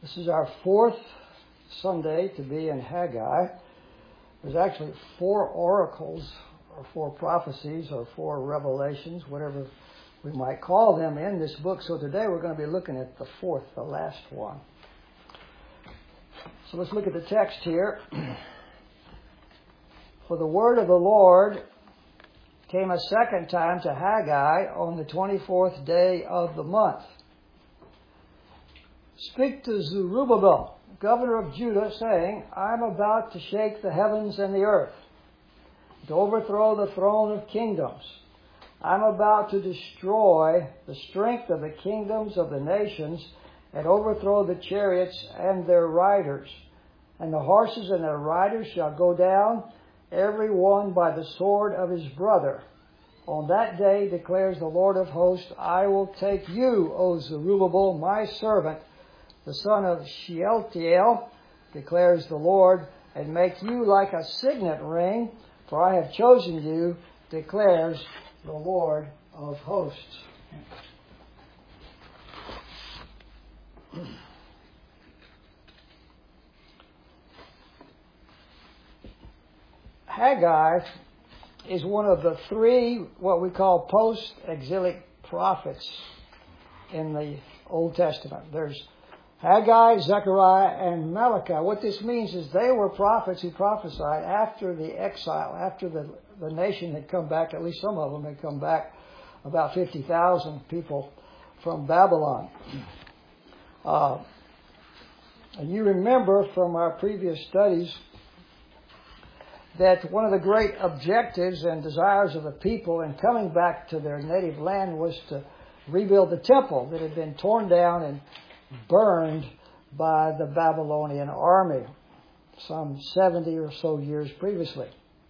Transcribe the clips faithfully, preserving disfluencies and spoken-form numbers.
This is our fourth Sunday to be in Haggai. There's actually four oracles, or four prophecies, or four revelations, whatever we might call them, in this book. So today we're going to be looking at the fourth, the last one. So let's look at the text here. For the word of the Lord came a second time to Haggai on the twenty-fourth day of the month. Speak to Zerubbabel, governor of Judah, saying, I am about to shake the heavens and the earth, to overthrow the throne of kingdoms. I am about to destroy the strength of the kingdoms of the nations and overthrow the chariots and their riders. And the horses and their riders shall go down, every one by the sword of his brother. On that day, declares the Lord of hosts, I will take you, O Zerubbabel, my servant, the son of Shealtiel, declares the Lord, and make you like a signet ring, for I have chosen you, declares the Lord of hosts. Haggai is one of the three, what we call post-exilic prophets in the Old Testament. There's Haggai, Zechariah, and Malachi. What this means is they were prophets who prophesied after the exile, after the, the nation had come back, at least some of them had come back, about fifty thousand people from Babylon. Uh, and you remember from our previous studies that one of the great objectives and desires of the people in coming back to their native land was to rebuild the temple that had been torn down and burned by the Babylonian army some seventy or so years previously.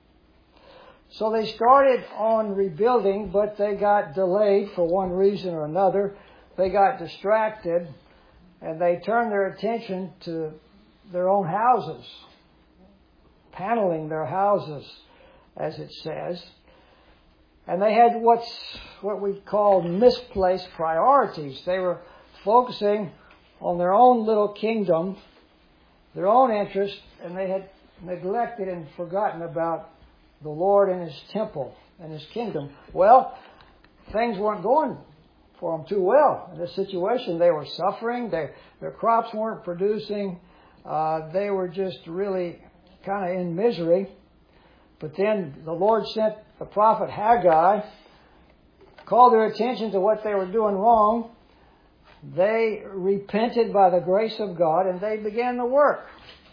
So they started on rebuilding, but they got delayed for one reason or another. They got distracted, and they turned their attention to their own houses, paneling their houses, as it says. And they had what's what we call misplaced priorities. They were focusing on their own little kingdom, their own interest, and they had neglected and forgotten about the Lord and His temple and His kingdom. Well, things weren't going for them too well in this situation. They were suffering. They, their crops weren't producing. Uh, they were just really kind of in misery. But then the Lord sent the prophet Haggai, called their attention to what they were doing wrong. They repented by the grace of God, and they began the work.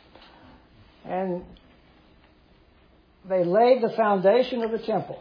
And they laid the foundation of the temple.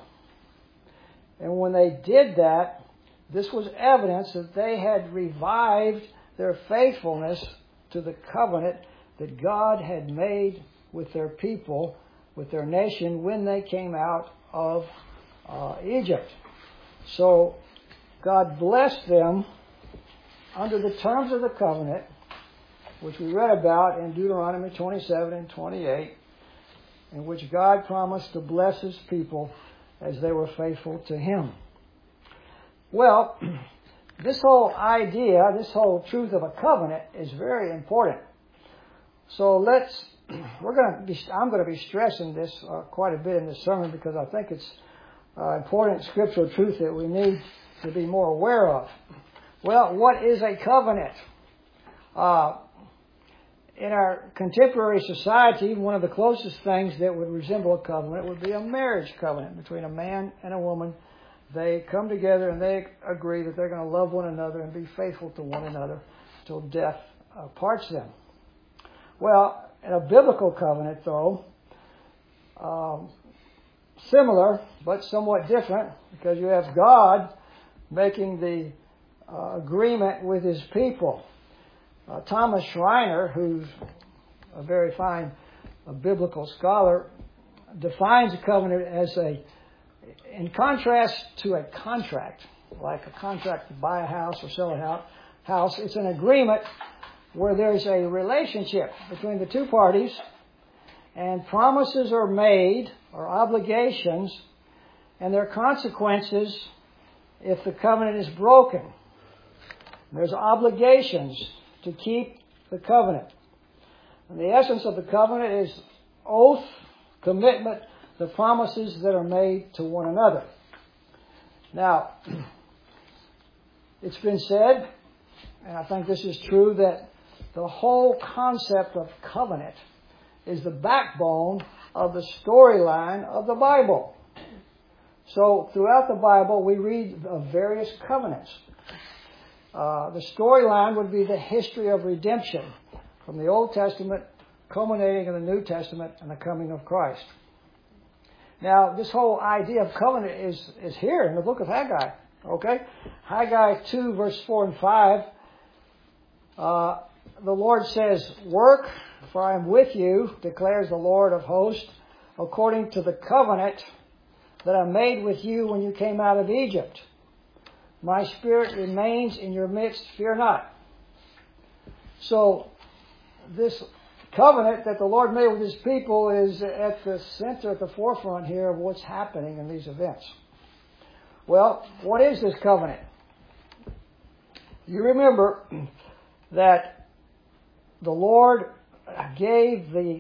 And when they did that, this was evidence that they had revived their faithfulness to the covenant that God had made with their people, with their nation, when they came out of uh, Egypt. So God blessed them under the terms of the covenant, which we read about in Deuteronomy twenty-seven and twenty-eight, in which God promised to bless His people as they were faithful to Him. Well, this whole idea, this whole truth of a covenant is very important. So let's, we're going to be, I'm going to be stressing this uh, quite a bit in this sermon because I think it's uh, important scriptural truth that we need to be more aware of. Well, what is a covenant? Uh, in our contemporary society, one of the closest things that would resemble a covenant would be a marriage covenant between a man and a woman. They come together and they agree that they're going to love one another and be faithful to one another till death uh, parts them. Well, in a biblical covenant, though, um, similar but somewhat different, because you have God making the uh, agreement with His people. Uh, Thomas Schreiner, who's a very fine uh, biblical scholar, defines a covenant as a, in contrast to a contract, like a contract to buy a house or sell a house, it's an agreement where there's a relationship between the two parties and promises are made or obligations, and there are consequences if the covenant is broken. There's obligations to keep the covenant. And the essence of the covenant is oath, commitment, the promises that are made to one another. Now, it's been said, and I think this is true, that the whole concept of covenant is the backbone of the storyline of the Bible. So throughout the Bible, we read of various covenants. Uh, the storyline would be the history of redemption from the Old Testament, culminating in the New Testament and the coming of Christ. Now, this whole idea of covenant is, is here in the book of Haggai. Okay? Haggai two, verse four and five. Uh, the Lord says, "Work, for I am with you, declares the Lord of hosts, according to the covenant that I made with you when you came out of Egypt. My spirit remains in your midst, fear not." So, this covenant that the Lord made with His people is at the center, at the forefront here of what's happening in these events. Well, what is this covenant? You remember that the Lord gave the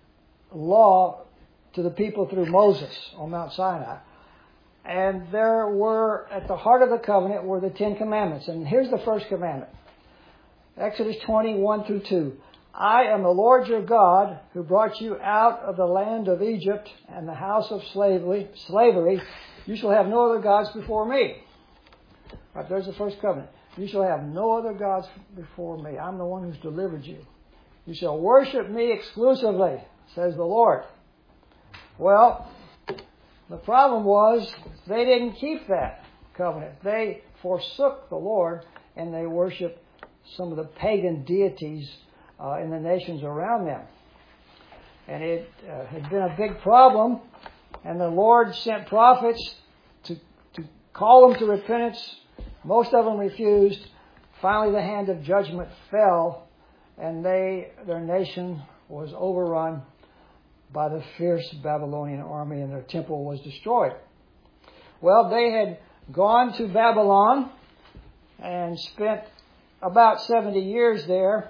law to the people through Moses on Mount Sinai. And there were, at the heart of the covenant were the Ten Commandments. And here's the first commandment. Exodus twenty, one through two. "I am the Lord your God who brought you out of the land of Egypt and the house of slavery. slavery. You shall have no other gods before me." Right, there's the first covenant. "You shall have no other gods before me. I'm the one who's delivered you. You shall worship me exclusively, says the Lord." Well, the problem was they didn't keep that covenant. They forsook the Lord and they worshiped some of the pagan deities uh, in the nations around them. And it uh, had been a big problem, and the Lord sent prophets to, to call them to repentance. Most of them refused. Finally, the hand of judgment fell, and they, their nation was overrun by the fierce Babylonian army, and their temple was destroyed. Well, they had gone to Babylon and spent about seventy years there,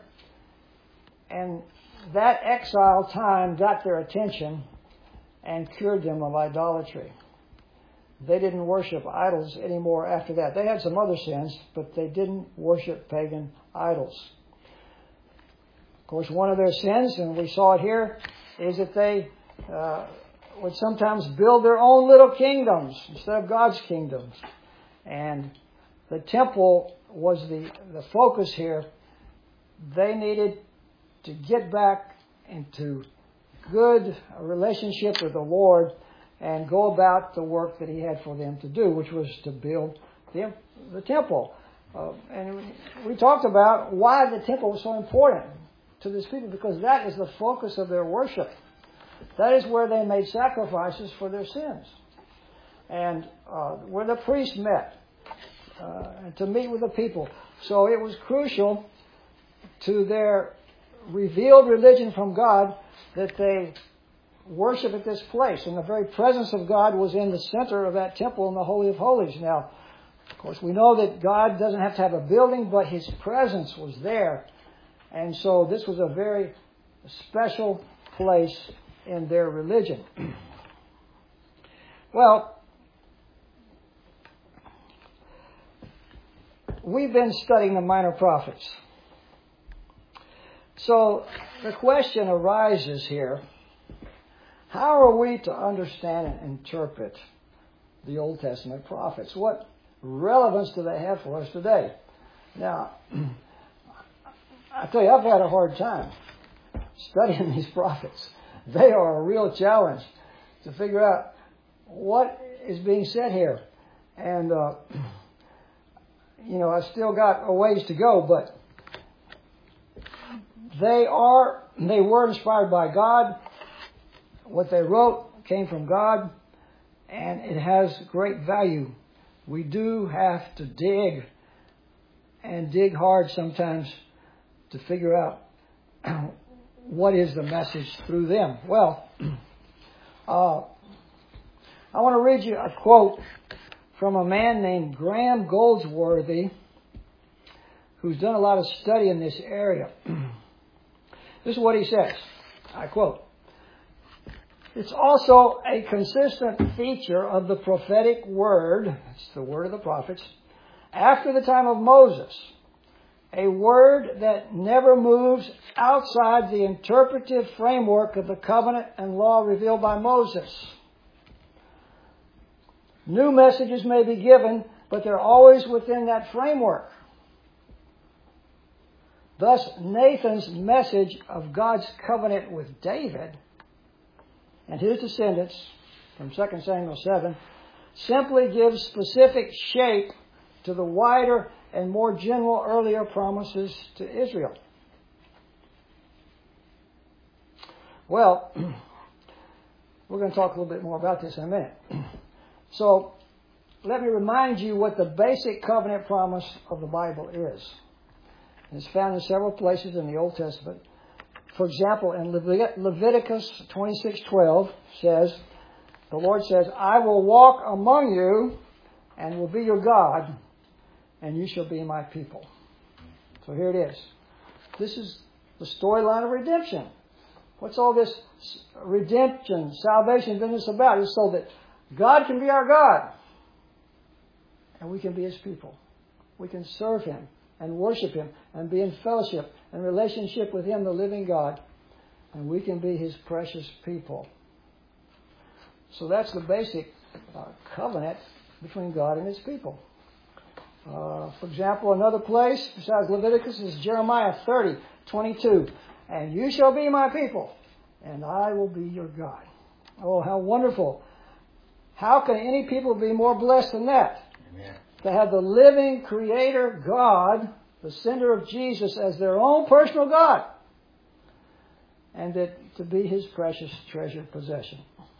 and that exile time got their attention and cured them of idolatry. They didn't worship idols anymore after that. They had some other sins, but they didn't worship pagan idols. Of course, one of their sins, and we saw it here, is that they uh, would sometimes build their own little kingdoms instead of God's kingdoms. And the temple was the, the focus here. They needed to get back into good relationship with the Lord and go about the work that He had for them to do, which was to build the, the temple. Uh, and we talked about why the temple was so important to these people, because that is the focus of their worship. That is where they made sacrifices for their sins. And uh, where the priests met uh, to meet with the people. So it was crucial to their revealed religion from God that they worship at this place. And the very presence of God was in the center of that temple in the Holy of Holies. Now, of course, we know that God doesn't have to have a building, but His presence was there. And so this was a very special place in their religion. Well, we've been studying the minor prophets. So the question arises here, how are we to understand and interpret the Old Testament prophets? What relevance do they have for us today? Now, I tell you, I've had a hard time studying these prophets. They are a real challenge to figure out what is being said here. And, uh, you know, I've still got a ways to go, but they are, they were inspired by God. What they wrote came from God, and it has great value. We do have to dig, and dig hard sometimes, to figure out what is the message through them. Well, uh, I want to read you a quote from a man named Graham Goldsworthy, who's done a lot of study in this area. This is what he says. I quote, "It's also a consistent feature of the prophetic word," it's the word of the prophets, "after the time of Moses, a word that never moves outside the interpretive framework of the covenant and law revealed by Moses. New messages may be given, but they're always within that framework. Thus, Nathan's message of God's covenant with David and his descendants from Second Samuel seven simply gives specific shape to the wider and more general earlier promises to Israel." Well, we're going to talk a little bit more about this in a minute. So, let me remind you what the basic covenant promise of the Bible is. It's found in several places in the Old Testament. For example, in Leviticus twenty-six twelve says, the Lord says, "I will walk among you and will be your God, and you shall be my people." So here it is. This is the storyline of redemption. What's all this redemption, salvation business about? It's so that God can be our God, and we can be His people. We can serve Him and worship Him and be in fellowship and relationship with Him, the living God, and we can be His precious people. So that's the basic uh, covenant between God and His people. Uh, for example, another place besides Leviticus is Jeremiah thirty twenty-two. "And you shall be my people, and I will be your God." Oh, how wonderful. How can any people be more blessed than that? Amen. To have the living Creator God, the sender of Jesus, as their own personal God, and that to be His precious treasured possession.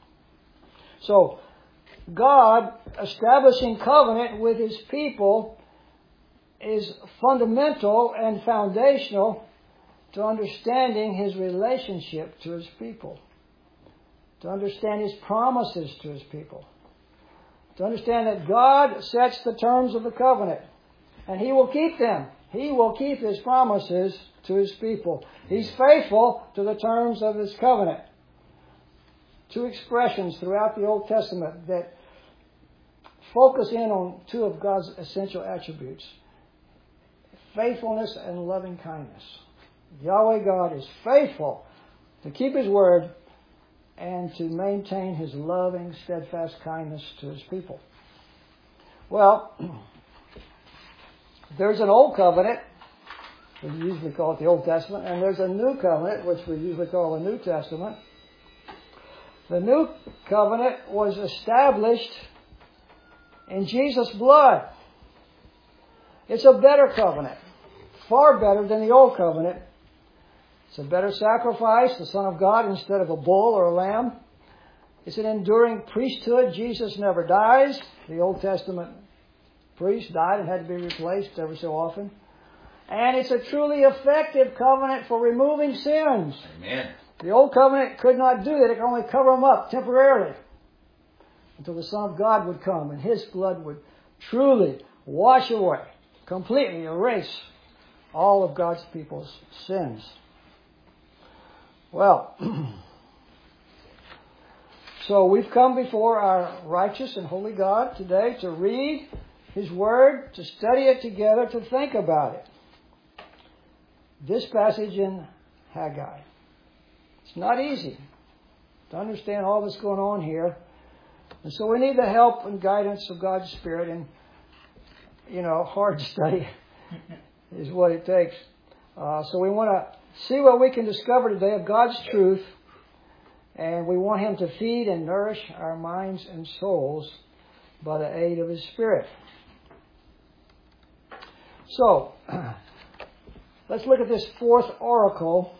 So, God establishing covenant with His people is fundamental and foundational to understanding His relationship to His people, to understand His promises to His people, to understand that God sets the terms of the covenant, and He will keep them. He will keep His promises to His people. He's faithful to the terms of His covenant. Two expressions throughout the Old Testament that focus in on two of God's essential attributes: faithfulness and loving kindness. Yahweh God is faithful to keep His word and to maintain His loving, steadfast kindness to His people. Well, there's an Old Covenant, we usually call it the Old Testament, and there's a New Covenant, which we usually call the New Testament. The New Covenant was established in Jesus' blood. It's a better covenant, far better than the Old Covenant. It's a better sacrifice, the Son of God instead of a bull or a lamb. It's an enduring priesthood. Jesus never dies. The Old Testament priest died and had to be replaced every so often. And it's a truly effective covenant for removing sins. Amen. The Old Covenant could not do that. It could only cover them up temporarily until the Son of God would come and His blood would truly wash away, completely erase all of God's people's sins. Well, so we've come before our righteous and holy God today to read His Word, to study it together, to think about it. This passage in Haggai. It's not easy to understand all that's going on here. And so we need the help and guidance of God's Spirit, and, you know, hard study is what it takes. Uh, so we want to see what we can discover today of God's truth, and we want Him to feed and nourish our minds and souls by the aid of His Spirit. So, let's look at this fourth oracle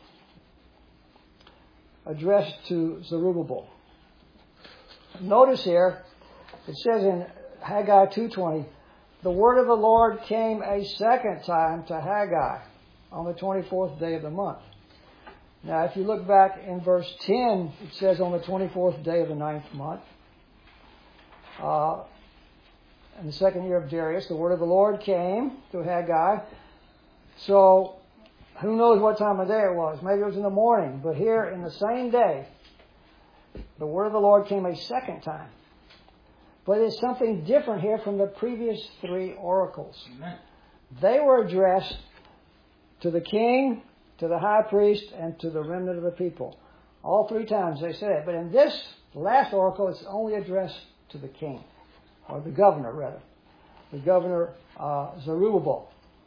addressed to Zerubbabel. Notice here, it says in Haggai two twenty, "The word of the Lord came a second time to Haggai on the twenty-fourth day of the month." Now, if you look back in verse ten, it says on the twenty-fourth day of the ninth month. Uh, in the second year of Darius, the word of the Lord came to Haggai. So, who knows what time of day it was. Maybe it was in the morning. But here in the same day, the word of the Lord came a second time. But it's something different here from the previous three oracles. Amen. They were addressed to the king, to the high priest, and to the remnant of the people. All three times they said it. But in this last oracle, it's only addressed to the king, or the governor, rather. The governor, uh, Zerubbabel.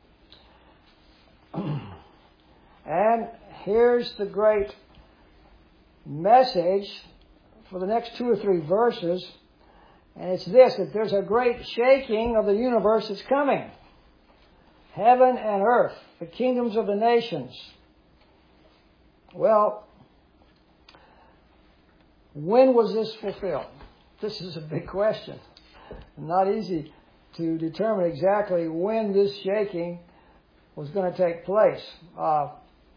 And here's the great message for the next two or three verses. And it's this, that there's a great shaking of the universe that's coming. Heaven and earth, the kingdoms of the nations. Well, when was this fulfilled? This is a big question. Not easy to determine exactly when this shaking was going to take place. Uh,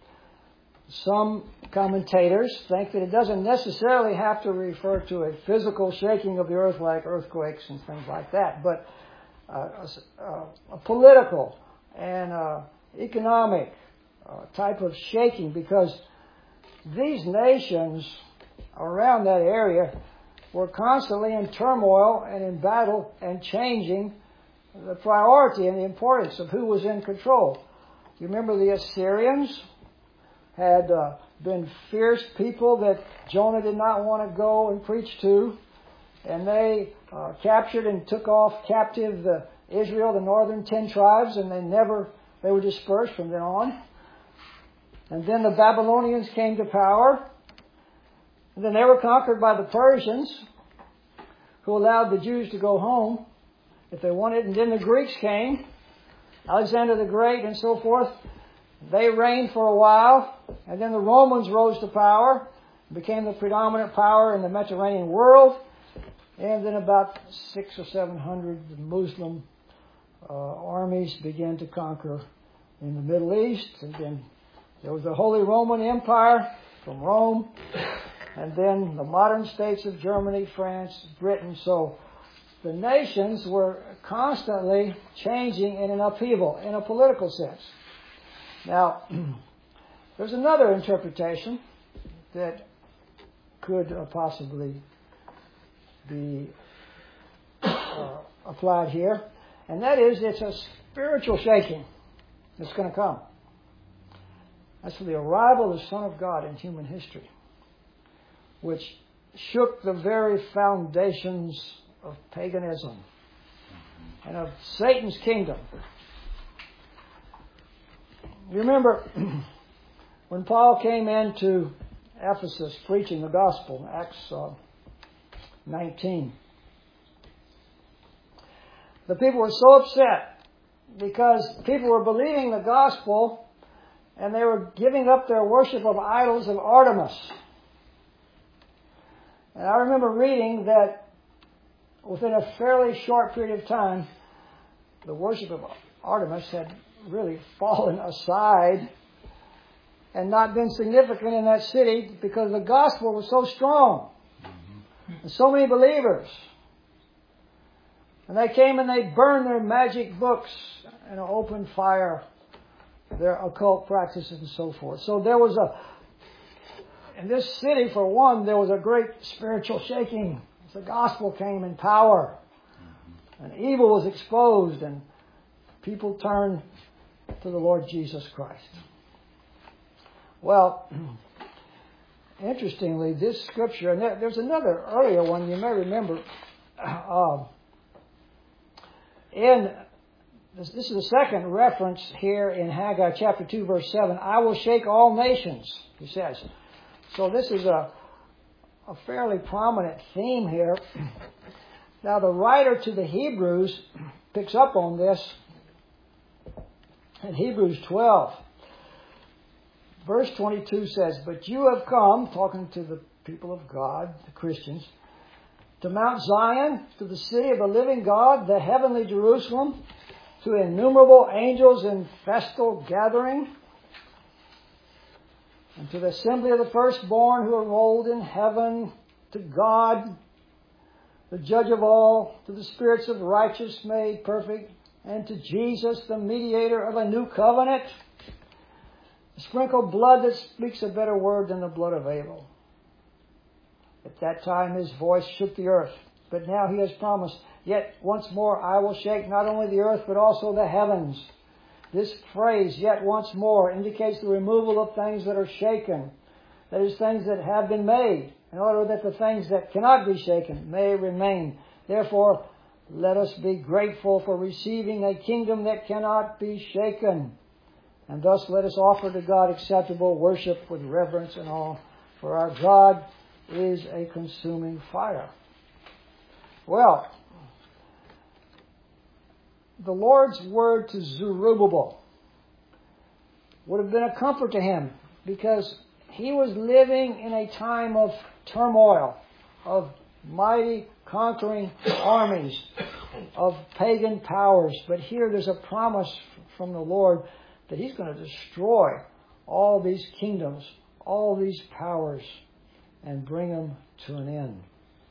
some commentators think that it doesn't necessarily have to refer to a physical shaking of the earth like earthquakes and things like that, but uh, a, a political and uh, economic uh, type of shaking, because these nations around that area were constantly in turmoil and in battle and changing the priority and the importance of who was in control. You remember the Assyrians had uh, been fierce people that Jonah did not want to go and preach to, and they uh, captured and took off captive the Israel, the northern ten tribes, and they never, they were dispersed from then on. And then the Babylonians came to power, and then they were conquered by the Persians, who allowed the Jews to go home if they wanted, and then the Greeks came, Alexander the Great and so forth. They reigned for a while, and then the Romans rose to power, became the predominant power in the Mediterranean world, and then about six or seven hundred Muslim uh, armies began to conquer in the Middle East, and then there was the Holy Roman Empire from Rome, and then the modern states of Germany, France, Britain. So the nations were constantly changing in an upheaval, in a political sense. Now, there's another interpretation that could uh, possibly be uh, applied here, and that is it's a spiritual shaking that's going to come. That's for the arrival of the Son of God in human history, which shook the very foundations of paganism and of Satan's kingdom. You remember when Paul came into Ephesus preaching the gospel, Acts uh, nineteen. The people were so upset because people were believing the gospel and they were giving up their worship of idols of Artemis. And I remember reading that within a fairly short period of time, the worship of Artemis had really fallen aside and not been significant in that city because the gospel was so strong and so many believers. And they came and they burned their magic books and opened fire, their occult practices and so forth. So there was a, in this city for one, there was a great spiritual shaking. The gospel came in power and evil was exposed and people turned to the Lord Jesus Christ. Well, interestingly, this scripture, and there's another earlier one you may remember. Uh, in this, this is the second reference here in Haggai chapter two, verse seven. I will shake all nations, he says. So this is a, a fairly prominent theme here. Now, the writer to the Hebrews picks up on this in Hebrews twelve. Verse twenty-two says, but you have come, talking to the people of God, the Christians, to Mount Zion, to the city of the living God, the heavenly Jerusalem, to innumerable angels in festal gathering, and to the assembly of the firstborn who are enrolled in heaven, to God, the judge of all, to the spirits of righteous made perfect, and to Jesus, the mediator of a new covenant. sprinkled blood that speaks a better word than the blood of Abel. At that time his voice shook the earth, but now he has promised, yet once more I will shake not only the earth but also the heavens. This phrase, yet once more, indicates the removal of things that are shaken. That is, things that have been made, in order that the things that cannot be shaken may remain. Therefore, let us be grateful for receiving a kingdom that cannot be shaken. And thus let us offer to God acceptable worship with reverence and awe, for our God is a consuming fire. Well, the Lord's word to Zerubbabel would have been a comfort to him, because he was living in a time of turmoil, of mighty conquering armies, of pagan powers. But here there's a promise from the Lord that he's going to destroy all these kingdoms, all these powers, and bring them to an end.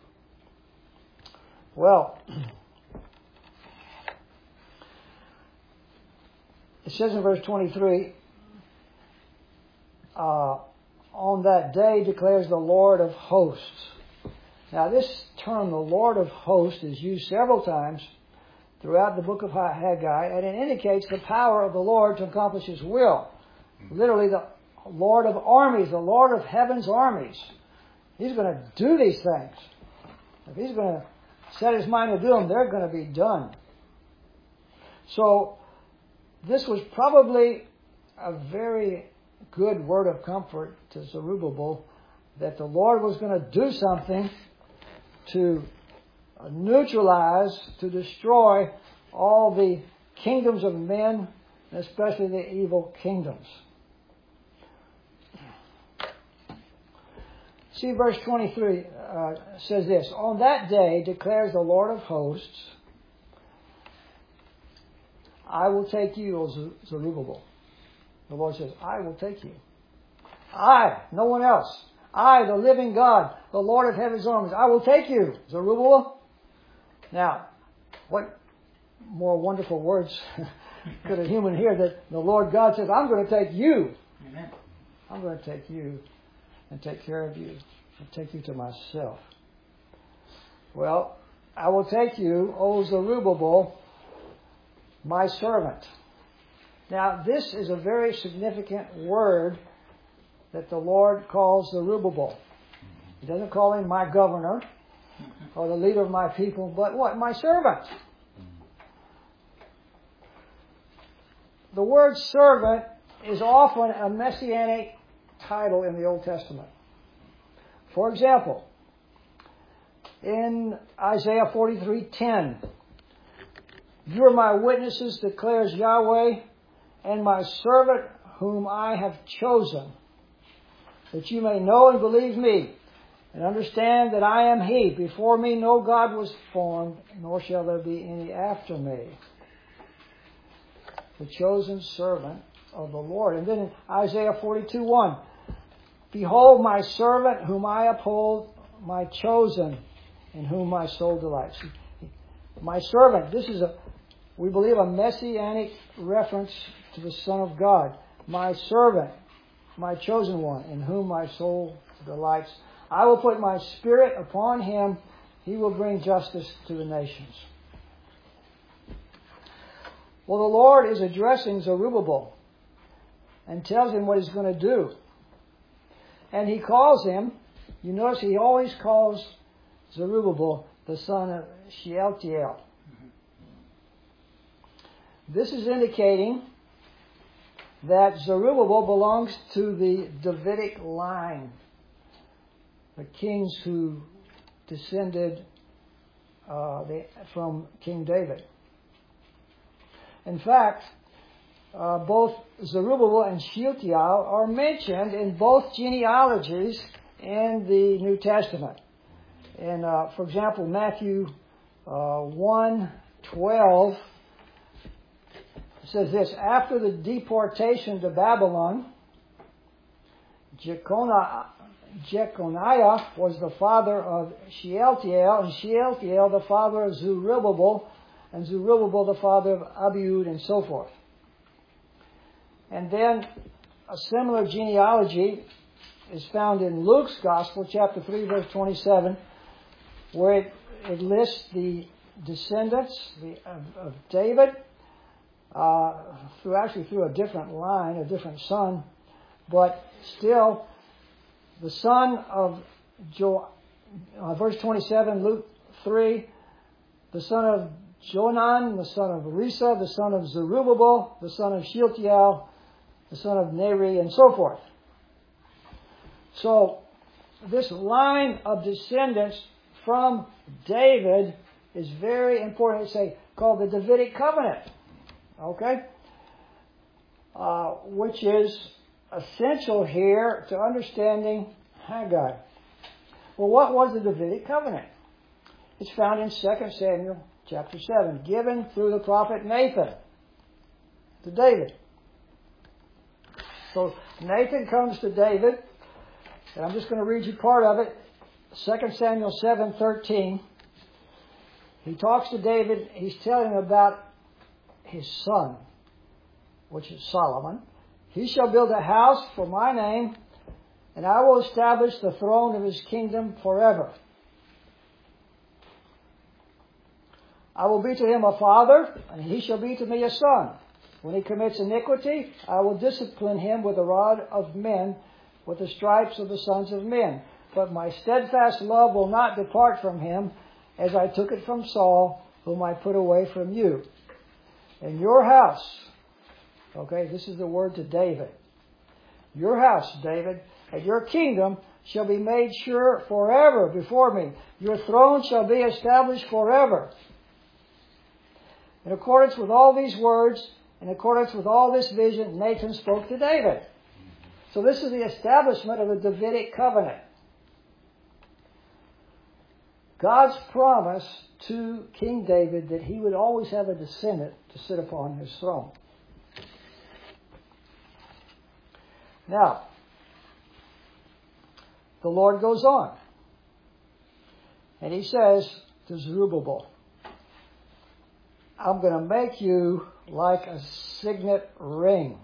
Well, it says in verse twenty-three, uh, on that day declares the Lord of hosts. Now this term, the Lord of hosts, is used several times throughout the book of Haggai, and it indicates the power of the Lord to accomplish His will. Literally, the Lord of armies, the Lord of heaven's armies. He's going to do these things. If He's going to set His mind to do them, they're going to be done. So, this was probably a very good word of comfort to Zerubbabel, that the Lord was going to do something to neutralize, to destroy all the kingdoms of men, especially the evil kingdoms. See, verse twenty-three uh, says this, on that day declares the Lord of hosts, I will take you, O Zerubbabel. The Lord says, I will take you. I, no one else. I, the living God, the Lord of heaven's armies, I will take you, Zerubbabel. Now, what more wonderful words could a human hear that the Lord God says, I'm going to take you. Amen. I'm going to take you and take care of you and take you to myself. Well, I will take you, O Zerubbabel, my servant. Now, this is a very significant word that the Lord calls Zerubbabel. He doesn't call him my governor or the leader of my people, but what? My servant. The word servant is often a messianic title in the Old Testament. For example, in Isaiah forty-three ten, you are my witnesses, declares Yahweh, and my servant whom I have chosen, that you may know and believe me, and understand that I am He. Before me no God was formed, nor shall there be any after me. The chosen servant of the Lord. And then in Isaiah forty-two one, behold my servant whom I uphold, my chosen, in whom my soul delights. My servant, this is a, we believe, a messianic reference to the Son of God. My servant, my chosen one, in whom my soul delights. I will put my spirit upon him. He will bring justice to the nations. Well, the Lord is addressing Zerubbabel and tells him what He's going to do. And He calls him, you notice He always calls Zerubbabel the son of Shealtiel. This is indicating that Zerubbabel belongs to the Davidic line, the kings who descended uh, the, from King David. In fact, uh, both Zerubbabel and Shealtiel are mentioned in both genealogies in the New Testament. And, uh, for example, Matthew uh, one twelve says this, after the deportation to Babylon, Jeconiah, Jeconiah was the father of Shealtiel, and Shealtiel the father of Zerubbabel, and Zerubbabel the father of Abiud, and so forth. And then a similar genealogy is found in Luke's Gospel, chapter three, verse twenty-seven, where it, it lists the descendants the, of, of David, uh, through actually through a different line, a different son, but still the son of Jo, uh, verse twenty-seven, Luke three, the son of Jonan, the son of Risa, the son of Zerubbabel, the son of Shealtiel, the son of Neri, and so forth. So, this line of descendants from David is very important. It's a, called the Davidic covenant. Okay? Uh, which is essential here to understanding Haggai. Well, what was the Davidic covenant? It's found in Second Samuel chapter seven, given through the prophet Nathan to David. So Nathan comes to David, and I'm just going to read you part of it. Second Samuel seven thirteen. He talks to David. He's telling him about his son, which is Solomon. He shall build a house for my name, and I will establish the throne of his kingdom forever. I will be to him a father, and he shall be to me a son. When he commits iniquity, I will discipline him with the rod of men, with the stripes of the sons of men. But my steadfast love will not depart from him, as I took it from Saul, whom I put away from you. In your house, okay, this is the word to David. Your house, David, and your kingdom shall be made sure forever before me. Your throne shall be established forever. In accordance with all these words, in accordance with all this vision, Nathan spoke to David. So this is the establishment of the Davidic covenant. God's promise to King David that he would always have a descendant to sit upon his throne. Now, the Lord goes on, and he says to Zerubbabel, I'm going to make you like a signet ring,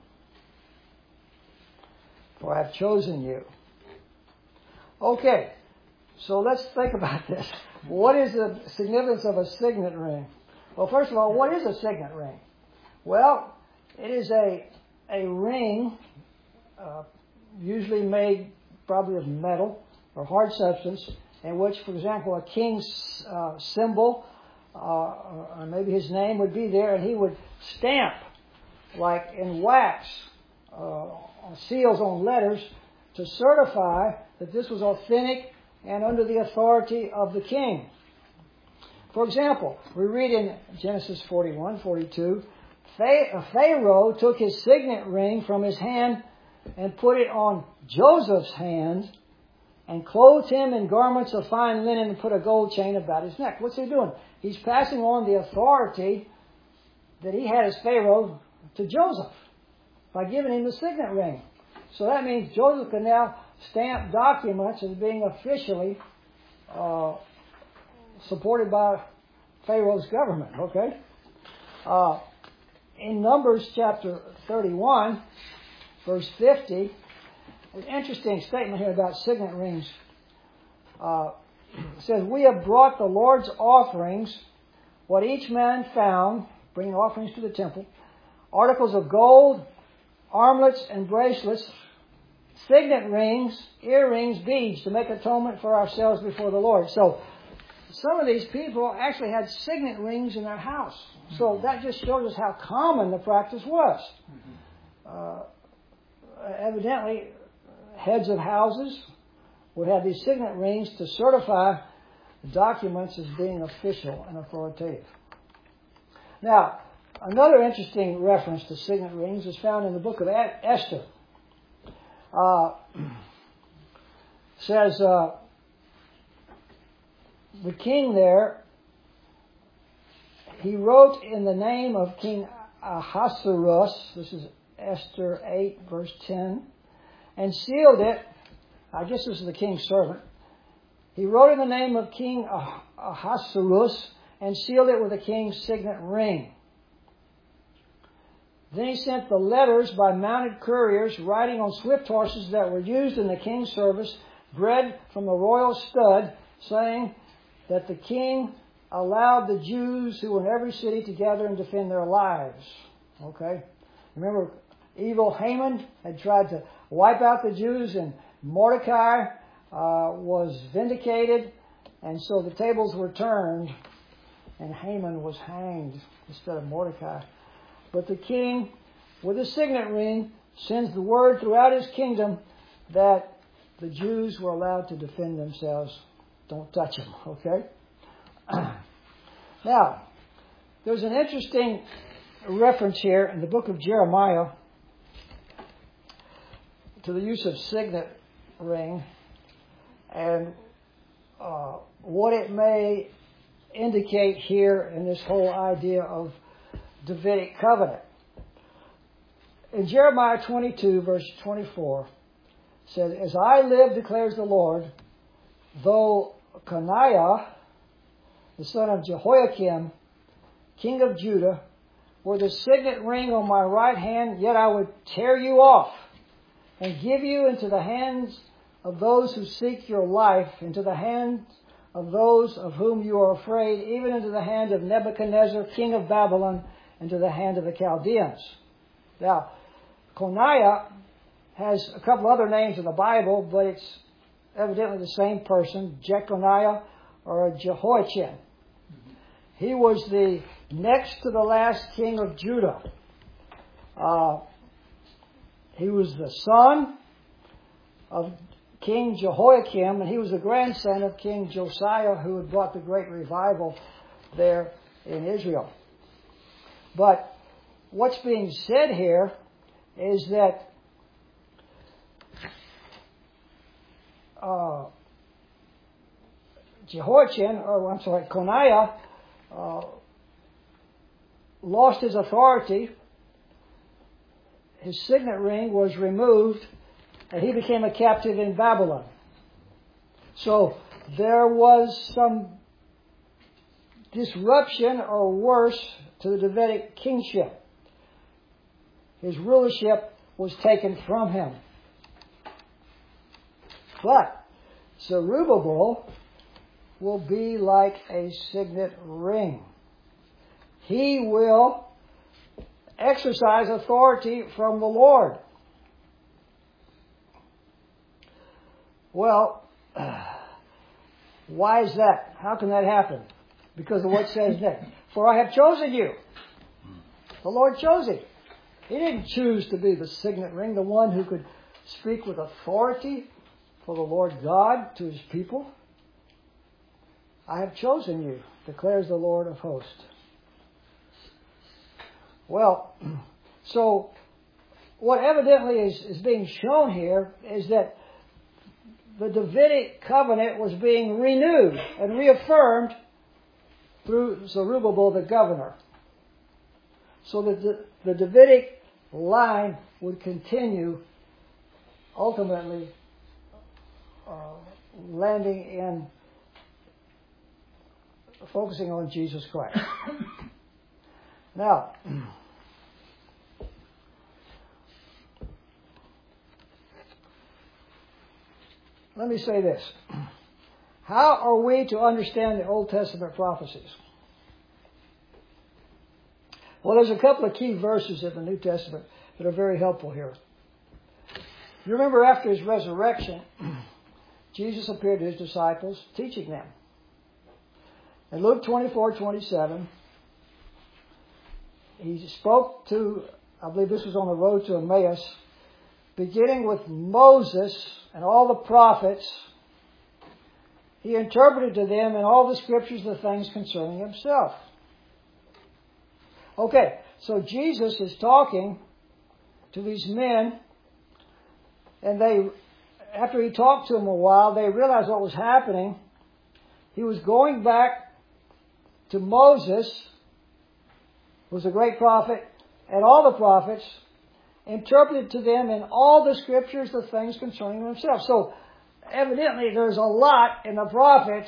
for I've chosen you. Okay, so let's think about this. What is the significance of a signet ring? Well, first of all, what is a signet ring? Well, it is a, a ring, uh, usually made probably of metal or hard substance, in which, for example, a king's uh, symbol, Uh, or maybe his name would be there, and he would stamp, like in wax, uh, seals on letters to certify that this was authentic and under the authority of the king. For example, we read in Genesis forty-one, forty-two, Pharaoh took his signet ring from his hand and put it on Joseph's hand and clothed him in garments of fine linen and put a gold chain about his neck. What's he doing? He's passing on the authority that he had as Pharaoh to Joseph by giving him the signet ring. So that means Joseph can now stamp documents as being officially uh, supported by Pharaoh's government. Okay? Uh, in Numbers chapter thirty-one, verse fifty, an interesting statement here about signet rings. Uh, it says, we have brought the Lord's offerings, what each man found, bringing offerings to the temple, articles of gold, armlets and bracelets, signet rings, earrings, beads, to make atonement for ourselves before the Lord. So, some of these people actually had signet rings in their house. So that just shows us how common the practice was. Uh, evidently, heads of houses would have these signet rings to certify the documents as being official and authoritative. Now, another interesting reference to signet rings is found in the book of Esther. Uh, says uh, the king there, he wrote in the name of King Ahasuerus, this is Esther eight, verse ten, and sealed it. I guess this is the king's servant. He wrote in the name of King Ahasuerus and sealed it with the king's signet ring. Then he sent the letters by mounted couriers riding on swift horses that were used in the king's service, bred from the royal stud, saying that the king allowed the Jews who were in every city to gather and defend their lives. Okay? Remember, evil Haman had tried to wipe out the Jews, and Mordecai uh, was vindicated, and so the tables were turned, and Haman was hanged instead of Mordecai. But the king, with a signet ring, sends the word throughout his kingdom that the Jews were allowed to defend themselves. Don't touch them, okay? Now, there's an interesting reference here in the book of Jeremiah to the use of signet ring and uh, what it may indicate here in this whole idea of Davidic covenant. In Jeremiah twenty-two, verse twenty-four, it says, "As I live, declares the Lord, though Coniah, the son of Jehoiakim, king of Judah, were the signet ring on my right hand, yet I would tear you off and give you into the hands of those who seek your life, into the hands of those of whom you are afraid, even into the hand of Nebuchadnezzar, king of Babylon, into the hand of the Chaldeans." Now, Coniah has a couple other names in the Bible, but it's evidently the same person, Jeconiah or Jehoiachin. He was the next to the last king of Judah. Uh, he was the son of King Jehoiakim, and he was the grandson of King Josiah, who had brought the great revival there in Israel. But what's being said here is that uh, Jehoiachin, or I'm sorry, Coniah, uh, lost his authority. His signet ring was removed, and he became a captive in Babylon. So there was some disruption, or worse, to the Davidic kingship. His rulership was taken from him. But Zerubbabel will be like a signet ring. He will exercise authority from the Lord. Well, why is that? How can that happen? Because of what it says next. "For I have chosen you." The Lord chose him. He didn't choose to be the signet ring, the one who could speak with authority for the Lord God to his people. "I have chosen you," declares the Lord of hosts. Well, so what evidently is, is being shown here is that the Davidic covenant was being renewed and reaffirmed through Zerubbabel the governor. So that the, the Davidic line would continue, ultimately uh, landing in focusing on Jesus Christ. Now, let me say this. How are we to understand the Old Testament prophecies? Well, there's a couple of key verses in the New Testament that are very helpful here. You remember after his resurrection, Jesus appeared to his disciples, teaching them. In Luke twenty-four twenty-seven, he spoke to, I believe this was on the road to Emmaus, beginning with Moses and all the prophets. He interpreted to them in all the scriptures the things concerning himself. Okay, so Jesus is talking to these men, and they, after he talked to them a while, they realized what was happening. He was going back to Moses, who was a great prophet, and all the prophets, interpreted to them in all the scriptures the things concerning himself. So, evidently, there's a lot in the prophets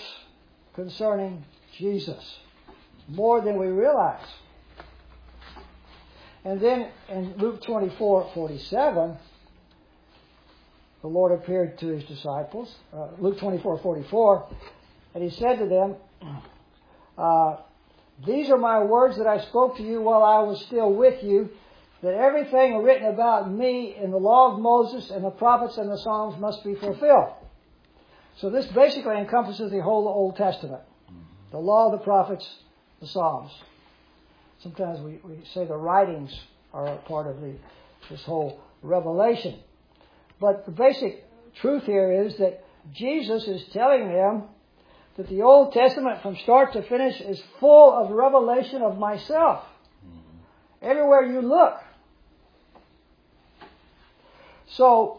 concerning Jesus, more than we realize. And then in Luke twenty-four forty-seven, the Lord appeared to his disciples, uh, Luke twenty-four forty-four, and he said to them, uh, these are my words that I spoke to you while I was still with you, that everything written about me in the law of Moses and the prophets and the Psalms must be fulfilled. So this basically encompasses the whole Old Testament. The law, the prophets, the Psalms. Sometimes we, we say the writings are a part of the, this whole revelation. But the basic truth here is that Jesus is telling them that the Old Testament from start to finish is full of revelation of myself. Mm-hmm. Everywhere you look. So,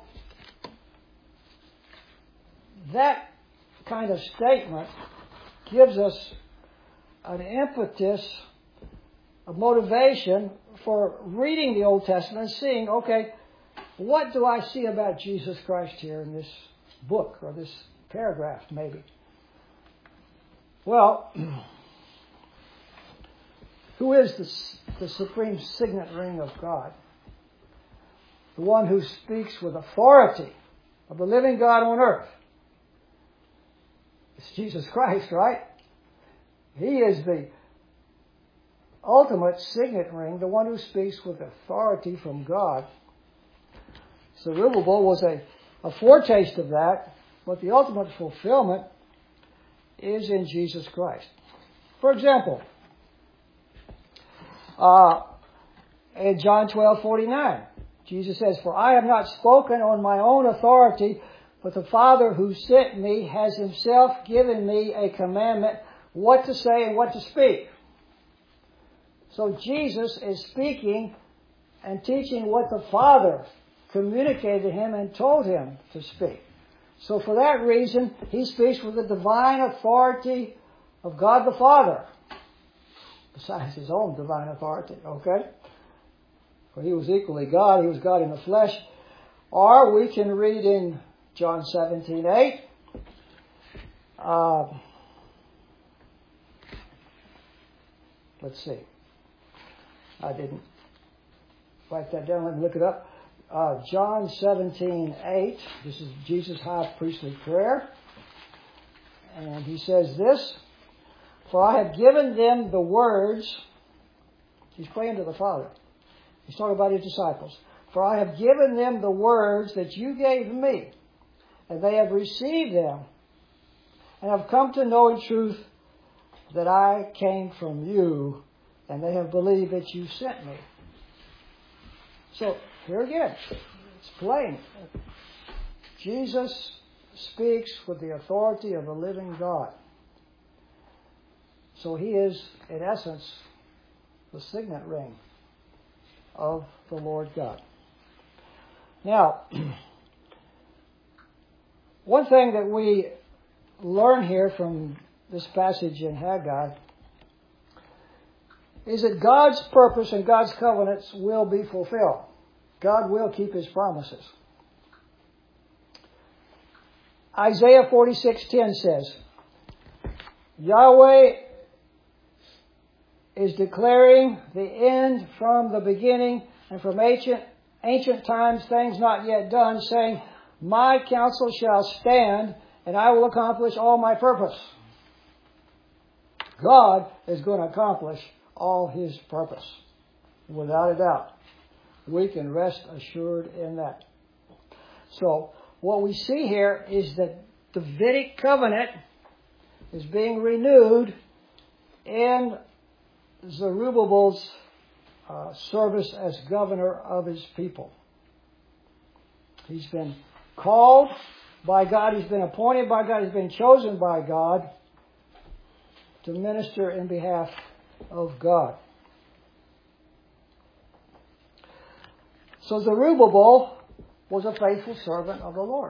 that kind of statement gives us an impetus, a motivation for reading the Old Testament and seeing, okay, what do I see about Jesus Christ here in this book or this paragraph maybe? Well, who is the, the supreme signet ring of God? The one who speaks with authority of the living God on earth. It's Jesus Christ, right? He is the ultimate signet ring, the one who speaks with authority from God. Zerubbabel was a, a foretaste of that, but the ultimate fulfillment is in Jesus Christ. For example, uh, in John twelve forty-nine, Jesus says, for I have not spoken on my own authority, but the Father who sent me has himself given me a commandment what to say and what to speak. So Jesus is speaking and teaching what the Father communicated to him and told him to speak. So for that reason, he speaks with the divine authority of God the Father, besides his own divine authority, okay? For he was equally God, he was God in the flesh. Or we can read in John seventeen eight, uh, let's see, I didn't write that down, let me look it up. Uh, John seventeen eight, this is Jesus' high priestly prayer. And he says this, for I have given them the words, he's praying to the Father. He's talking about his disciples. For I have given them the words that you gave me, and they have received them, and have come to know in truth that I came from you, and they have believed that you sent me. So, here again, it's plain. Jesus speaks with the authority of the living God. So he is, in essence, the signet ring of the Lord God. Now, one thing that we learn here from this passage in Haggai is that God's purpose and God's covenants will be fulfilled. God will keep his promises. Isaiah forty-six ten says, Yahweh is declaring the end from the beginning and from ancient ancient times, things not yet done, saying, my counsel shall stand and I will accomplish all my purpose. God is going to accomplish all his purpose, without a doubt. We can rest assured in that. So, what we see here is that the Davidic covenant is being renewed in Zerubbabel's uh, service as governor of his people. He's been called by God, he's been appointed by God, he's been chosen by God to minister in behalf of God. So Zerubbabel was a faithful servant of the Lord.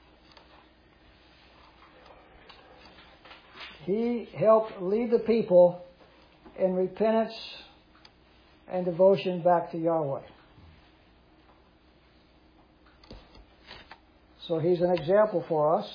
He helped lead the people in repentance and devotion back to Yahweh. So he's an example for us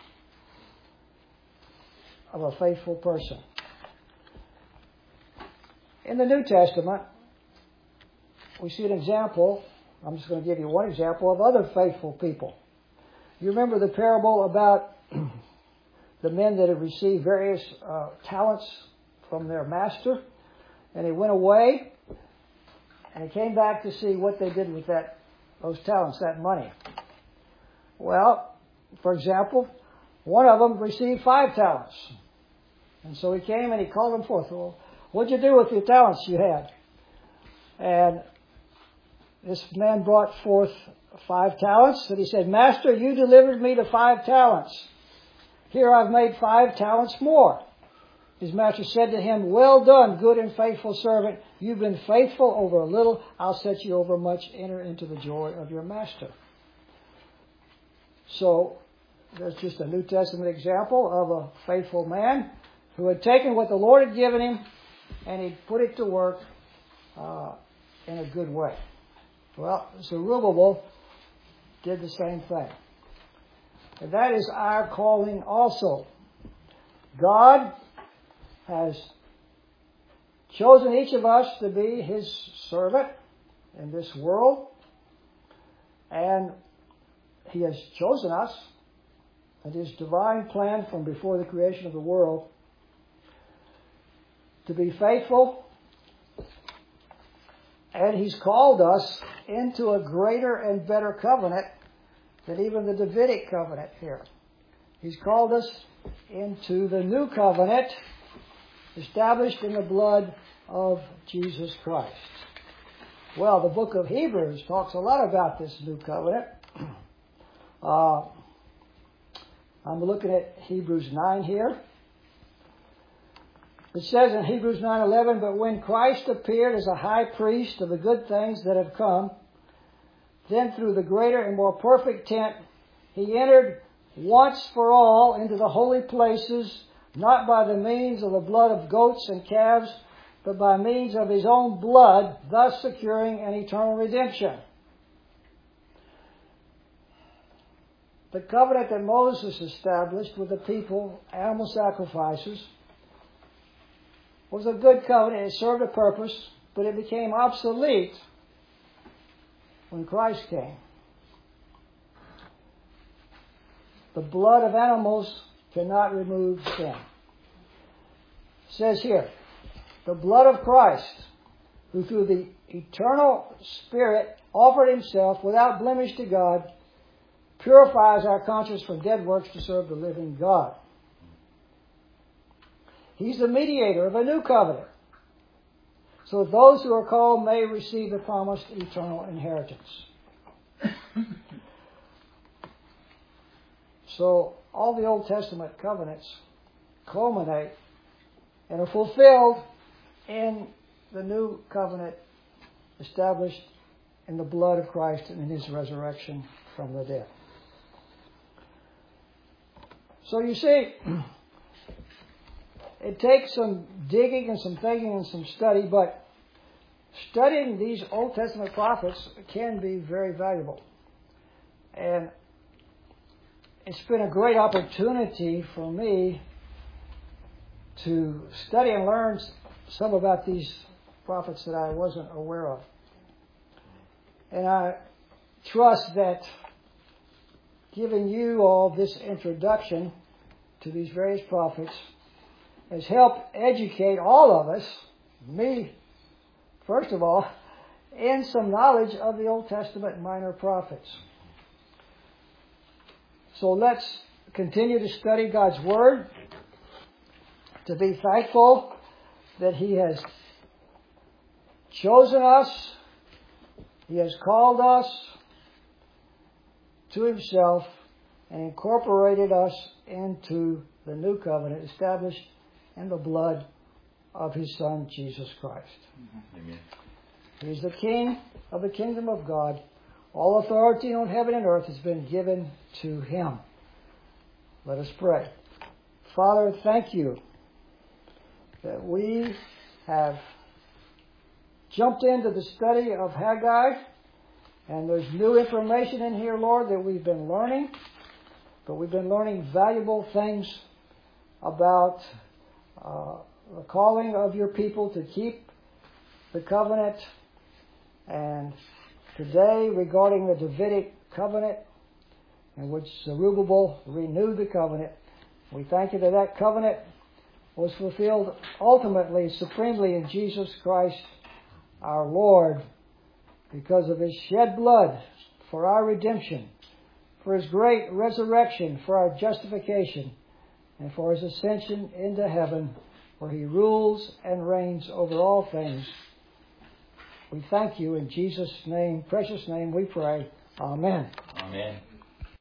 of a faithful person. In the New Testament, we see an example. I'm just going to give you one example of other faithful people. You remember the parable about the men that had received various uh, talents from their master, and he went away, and he came back to see what they did with that those talents, that money. Well, for example, one of them received five talents. And so he came and he called them forth. Well, what'd you do with your talents you had? And this man brought forth five talents. And he said, Master, you delivered me to five talents. Here I've made five talents more. His master said to him, Well done, good and faithful servant. You've been faithful over a little. I'll set you over much. Enter into the joy of your master. So, there's just a New Testament example of a faithful man who had taken what the Lord had given him and he put it to work uh, in a good way. Well, Zerubbabel did the same thing. And that is our calling also. God has chosen each of us to be His servant in this world. And He has chosen us in His divine plan from before the creation of the world to be faithful. And He's called us into a greater and better covenant than even the Davidic covenant here. He's called us into the new covenant established in the blood of Jesus Christ. Well, the book of Hebrews talks a lot about this new covenant. Uh, I'm looking at Hebrews nine here. It says in Hebrews nine eleven, But when Christ appeared as a high priest of the good things that have come, then through the greater and more perfect tent, He entered once for all into the holy places, not by the means of the blood of goats and calves, but by means of His own blood, thus securing an eternal redemption. The covenant that Moses established with the people, animal sacrifices, was a good covenant. It served a purpose, but it became obsolete when Christ came. The blood of animals cannot remove sin. It says here, the blood of Christ, who through the eternal Spirit offered Himself without blemish to God, purifies our conscience from dead works to serve the living God. He's the mediator of a new covenant, so that those who are called may receive the promised eternal inheritance. So, all the Old Testament covenants culminate and are fulfilled in the new covenant established in the blood of Christ and in His resurrection from the dead. So you see, it takes some digging and some thinking and some study, but studying these Old Testament prophets can be very valuable. And it's been a great opportunity for me to study and learn some about these prophets that I wasn't aware of. And I trust that giving you all this introduction to these various prophets has helped educate all of us, me first of all, in some knowledge of the Old Testament minor prophets. So let's continue to study God's Word, to be thankful that He has chosen us, He has called us to Himself and incorporated us into the new covenant established in the blood of His Son, Jesus Christ. Amen. He is the King of the kingdom of God. All authority on heaven and earth has been given to Him. Let us pray. Father, thank You that we have jumped into the study of Haggai, and there's new information in here, Lord, that we've been learning, but we've been learning valuable things about uh, the calling of Your people to keep the covenant And today, regarding the Davidic covenant, in which Zerubbabel renewed the covenant, we thank you that that covenant was fulfilled ultimately, supremely in Jesus Christ our Lord, because of His shed blood for our redemption, for His great resurrection for our justification, and for His ascension into heaven, where He rules and reigns over all things. We thank you in Jesus' name, precious name, we pray. Amen. Amen.